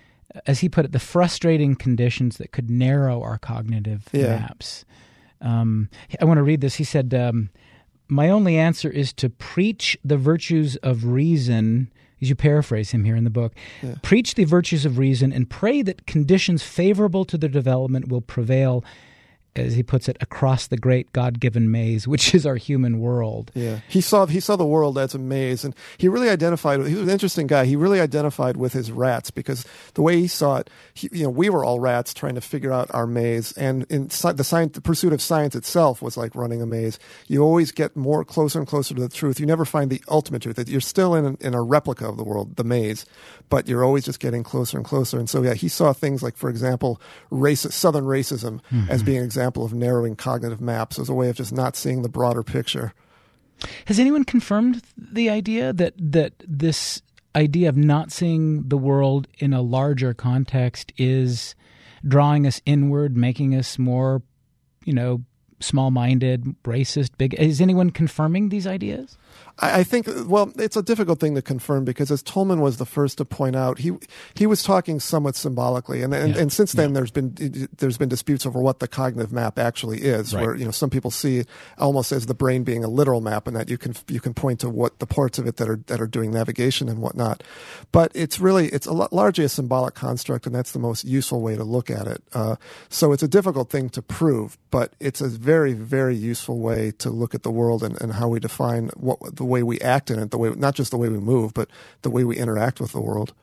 as he put it, the frustrating conditions that could narrow our cognitive yeah. maps. Um, I want to read this. He said, um, my only answer is to preach the virtues of reason, as you paraphrase him here in the book, yeah. preach the virtues of reason and pray that conditions favorable to their development will prevail, as he puts it, across the great God-given maze, which is our human world. Yeah, he saw he saw the world as a maze, and he really identified. He was an interesting guy. He really identified with his rats, because the way he saw it, he, you know, we were all rats trying to figure out our maze, and in the science, the pursuit of science itself was like running a maze. You always get more closer and closer to the truth. You never find the ultimate truth. That you're still in in a replica of the world, the maze, but you're always just getting closer and closer. And so, yeah, he saw things like, for example, race, Southern racism mm-hmm. as being an example of narrowing cognitive maps as a way of just not seeing the broader picture. Has anyone confirmed the idea that that this idea of not seeing the world in a larger context is drawing us inward, making us more, you know, small-minded, racist, big? Is anyone confirming these ideas? I think, well, it's a difficult thing to confirm, because as Tolman was the first to point out, he he was talking somewhat symbolically, and and, yeah. and since then yeah. there's been there's been disputes over what the cognitive map actually is, right. where, you know, some people see it almost as the brain being a literal map, and that you can you can point to what the parts of it that are that are doing navigation and whatnot, but it's really it's a, largely a symbolic construct, and that's the most useful way to look at it. Uh, so it's a difficult thing to prove, but it's a very very useful way to look at the world and, and how we define what the way we act in it, the way, not just the way we move, but the way we interact with the world.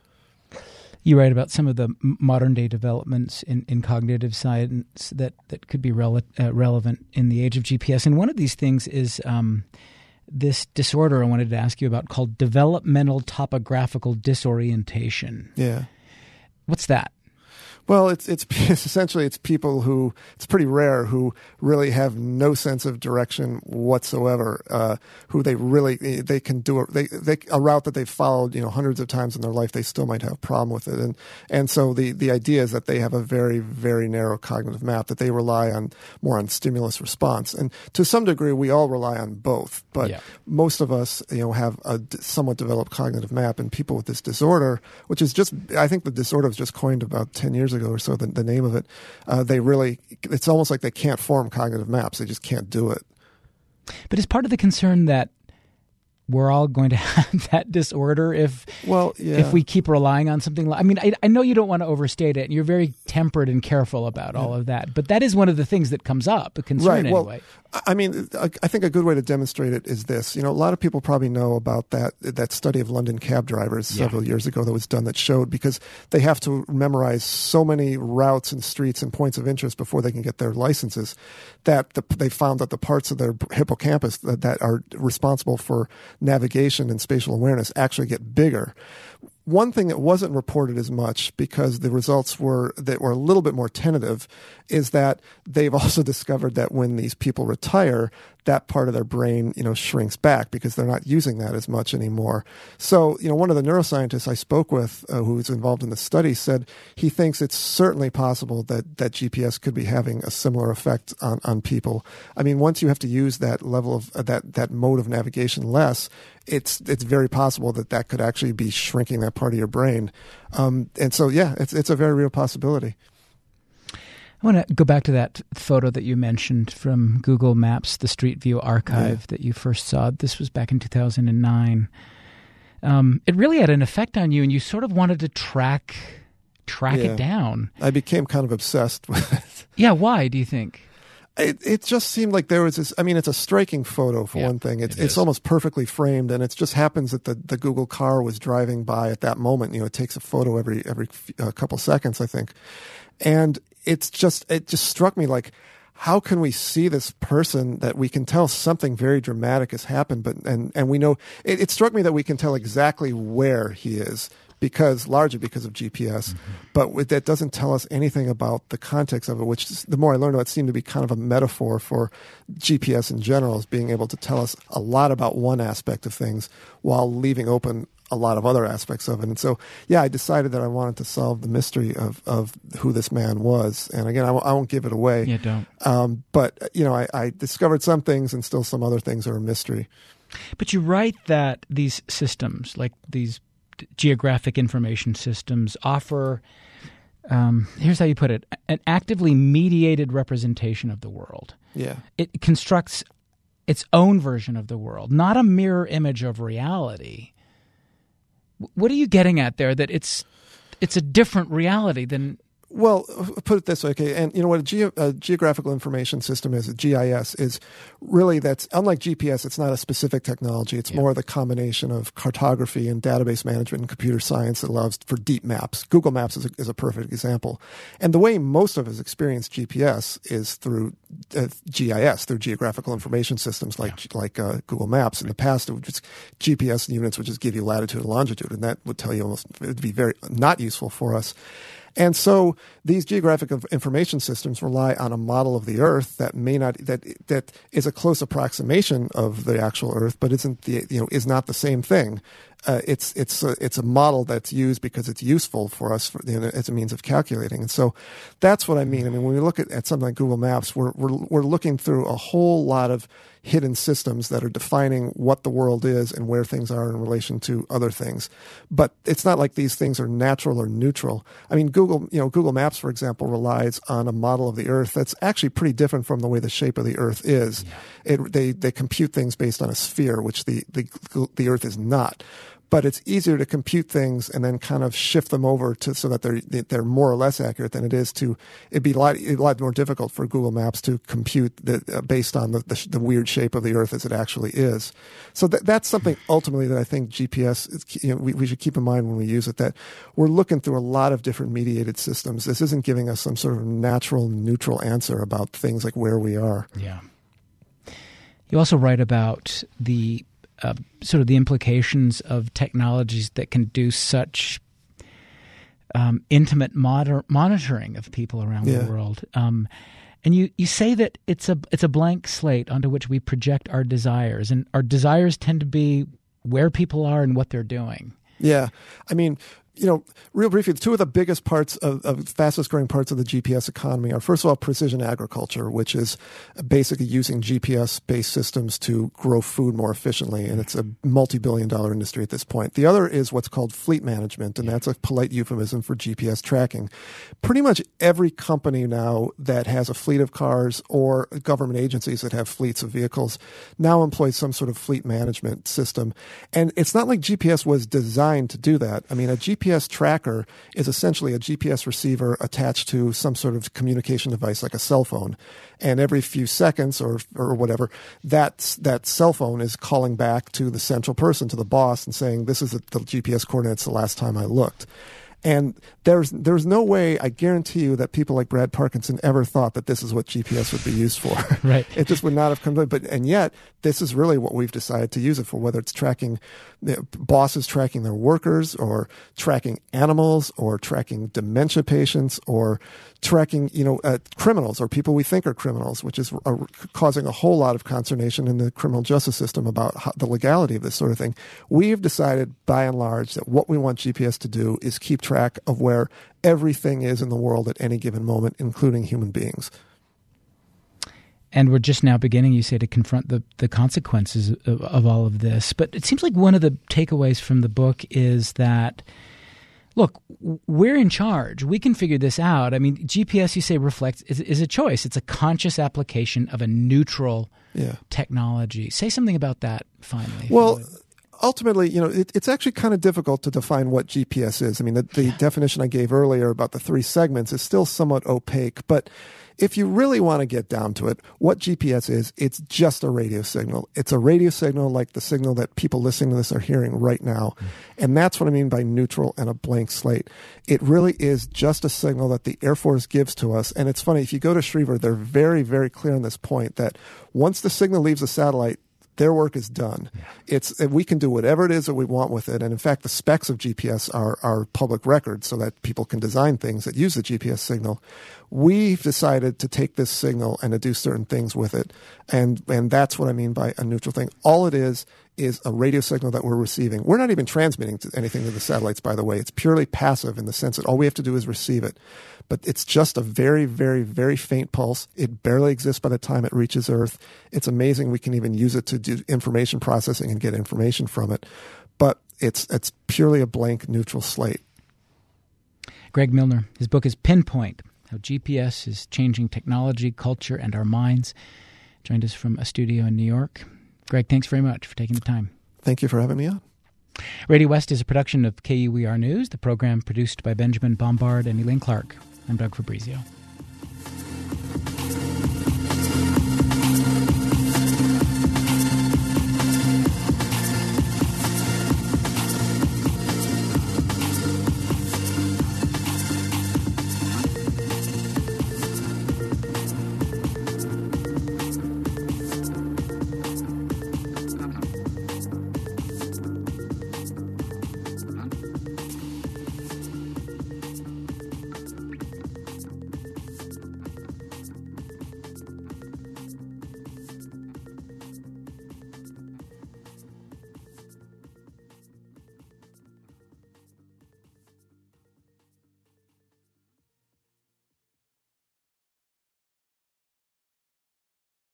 You write about some of the modern day developments in, in cognitive science that, that could be rele- uh, relevant in the age of G P S. And one of these things is um, this disorder I wanted to ask you about called developmental topographical disorientation. Yeah. What's that? Well, it's, it's it's essentially it's people who it's pretty rare who really have no sense of direction whatsoever. Uh, who they really they can do a, they they a route that they've followed you know hundreds of times in their life, they still might have a problem with it. And and so the the idea is that they have a very very narrow cognitive map, that they rely on more on stimulus response. And to some degree, we all rely on both. But yeah. most of us you know have a somewhat developed cognitive map, and people with this disorder, which is just I think the disorder was just coined about ten years ago or so, the, the name of it, uh, they really, it's almost like they can't form cognitive maps. They just can't do it. But is part of the concern that we're all going to have that disorder if well, yeah. if we keep relying on something like, I mean, I, I know you don't want to overstate it, and you're very tempered and careful about yeah. all of that, but that is one of the things that comes up, a concern right. well, anyway. I mean, I think a good way to demonstrate it is this. You know, a lot of people probably know about that that study of London cab drivers yeah. several years ago that was done that showed, because they have to memorize so many routes and streets and points of interest before they can get their licenses, that the, they found that the parts of their hippocampus that, that are responsible for navigation and spatial awareness actually get bigger. One thing that wasn't reported as much, because the results were that were a little bit more tentative, is that they've also discovered that when these people retire, that part of their brain, you know, shrinks back because they're not using that as much anymore. So, you know, one of the neuroscientists I spoke with, uh, who was involved in the study, said he thinks it's certainly possible that, that G P S could be having a similar effect on, on people. I mean, once you have to use that level of uh, that that mode of navigation less, it's it's very possible that that could actually be shrinking that part of your brain. Um, and so, yeah, it's it's a very real possibility. I want to go back to that photo that you mentioned from Google Maps, the Street View archive yeah. that you first saw. This was back in two thousand nine. Um, it really had an effect on you, and you sort of wanted to track track yeah. it down. I became kind of obsessed with it. Yeah, why do you think? It, it just seemed like there was this, I mean, it's a striking photo for yeah, one thing. It's it it's almost perfectly framed, and it just happens that the, the Google car was driving by at that moment. You know, it takes a photo every every uh, couple seconds, I think. And it's just, it just struck me like, how can we see this person that we can tell something very dramatic has happened, but, and, and we know, it, it struck me that we can tell exactly where he is, because largely because of G P S, mm-hmm. but with, that doesn't tell us anything about the context of it, which is, the more I learned about it, seemed to be kind of a metaphor for G P S in general, as being able to tell us a lot about one aspect of things while leaving open a lot of other aspects of it. And so, yeah, I decided that I wanted to solve the mystery of, of who this man was. And again, I, w- I won't give it away. Yeah, don't. Um, but, you know, I, I discovered some things, and still some other things are a mystery. But you write that these systems, like these geographic information systems, offer, um, here's how you put it, an actively mediated representation of the world. Yeah. It constructs its own version of the world, not a mirror image of reality. What are you getting at there? That it's it's a different reality than... Well, put it this way, okay, and you know what a, ge- a geographical information system is, a G I S, is really, that's, unlike G P S, it's not a specific technology. It's yeah. more the combination of cartography and database management and computer science that allows for deep maps. Google Maps is a, is a perfect example. And the way most of us experience G P S is through uh, G I S, through geographical information systems like yeah. like uh, Google Maps. In the past, it would just G P S units would just give you latitude and longitude, and that would tell you almost, it would be very not useful for us. And so these geographic information systems rely on a model of the Earth that may not, that that is a close approximation of the actual Earth, but isn't the, you know, is not the same thing. Uh, it's it's a, it's a model that's used because it's useful for us for, you know, as a means of calculating. And so that's what I mean. I mean, when we look at, at something like Google Maps, we're we're we're looking through a whole lot of hidden systems that are defining what the world is and where things are in relation to other things. But it's not like these things are natural or neutral. I mean, Google, you know, Google Maps, for example, relies on a model of the Earth that's actually pretty different from the way the shape of the Earth is. Yeah. It, they they compute things based on a sphere, which the the the Earth is not. But it's easier to compute things and then kind of shift them over to so that they're they're more or less accurate than it is to. It'd be a lot, a lot more difficult for Google Maps to compute the, uh, based on the, the the weird shape of the Earth as it actually is. So that that's something ultimately that I think G P S is, you know, we, we should keep in mind when we use it, that we're looking through a lot of different mediated systems. This isn't giving us some sort of natural, neutral answer about things like where we are. Yeah. You also write about the Uh, sort of the implications of technologies that can do such um, intimate moder- monitoring of people around Yeah. the world. Um, and you, you say that it's a it's a blank slate onto which we project our desires, and our desires tend to be where people are and what they're doing. Yeah. I mean, you know, real briefly, two of the biggest parts of, of fastest growing parts of the G P S economy are, first of all, precision agriculture, which is basically using G P S-based systems to grow food more efficiently. And it's a multi-billion dollar industry at this point. The other is what's called fleet management, and that's a polite euphemism for G P S tracking. Pretty much every company now that has a fleet of cars or government agencies that have fleets of vehicles now employs some sort of fleet management system. And it's not like G P S was designed to do that. I mean, a G P S tracker is essentially a G P S receiver attached to some sort of communication device like a cell phone. And every few seconds or or whatever, that, that cell phone is calling back to the central person, to the boss, and saying, this is the G P S coordinates the last time I looked. And there's there's no way, I guarantee you, that people like Brad Parkinson ever thought that this is what G P S would be used for. Right. It just would not have come to it. But and yet, this is really what we've decided to use it for. Whether it's tracking you know, bosses tracking their workers, or tracking animals, or tracking dementia patients, or tracking you know uh, criminals or people we think are criminals, which is uh, causing a whole lot of consternation in the criminal justice system about how, the legality of this sort of thing. We've decided, by and large, that what we want G P S to do is keep track of where everything is in the world at any given moment, including human beings. And we're just now beginning, you say, to confront the, the consequences of, of all of this. But it seems like one of the takeaways from the book is that, look, we're in charge. We can figure this out. I mean, G P S, you say, reflects is, is a choice. It's a conscious application of a neutral yeah. technology. Say something about that finally. Well, ultimately, you know, it, it's actually kind of difficult to define what G P S is. I mean, the, the yeah. definition I gave earlier about the three segments is still somewhat opaque. But if you really want to get down to it, what G P S is, it's just a radio signal. It's a radio signal like the signal that people listening to this are hearing right now. Mm. And that's what I mean by neutral and a blank slate. It really is just a signal that the Air Force gives to us. And it's funny, if you go to Schriever, they're very, very clear on this point that once the signal leaves the satellite, their work is done. Yeah. It's we can do whatever it is that we want with it. And in fact, the specs of G P S are, are public record so that people can design things that use the G P S signal. We've decided to take this signal and to do certain things with it. And, and that's what I mean by a neutral thing. All it is is a radio signal that we're receiving. We're not even transmitting to anything to the satellites, by the way. It's purely passive in the sense that all we have to do is receive it. But it's just a very, very, very faint pulse. It barely exists by the time it reaches Earth. It's amazing we can even use it to do information processing and get information from it. But it's it's purely a blank, neutral slate. Greg Milner, his book is Pinpoint, How G P S is Changing Technology, Culture, and Our Minds. Joined us from a studio in New York. Greg, thanks very much for taking the time. Thank you for having me on. Radio West is a production of K U E R News, the program produced by Benjamin Bombard and Elaine Clark. I'm Doug Fabrizio.